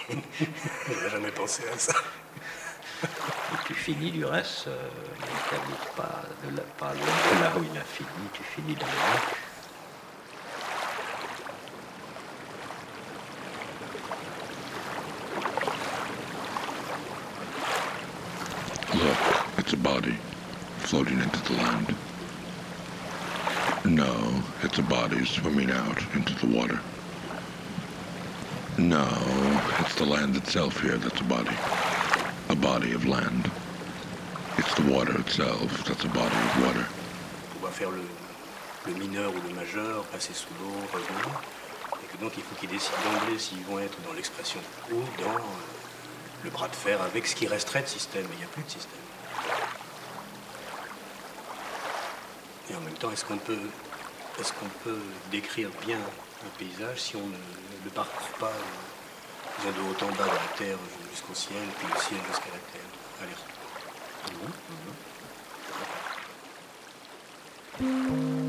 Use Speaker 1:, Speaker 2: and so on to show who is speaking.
Speaker 1: J'ai jamais pensé à ça.
Speaker 2: Et tu finis du reste, il n'habite pas loin de là où il a fini, tu finis dans le lac.
Speaker 3: Look, it's a body floating into the land. No, it's a body swimming out into the water. No, it's the land itself here that's a body of land. It's the water itself that's a body of water.
Speaker 1: On va faire le mineur ou le majeur, passer sous l'eau, revenir. Et que donc il faut qu'ils décident d'emblée s'ils vont être dans l'expression ou dans le bras de fer avec ce qui resterait de système. Mais il n'y a plus de système. Et en même temps, est-ce qu'on peut décrire bien un paysage si on ne le parcourt pas disons, de haut en bas de la terre jusqu'au ciel, puis le ciel jusqu'à la terre. Allez.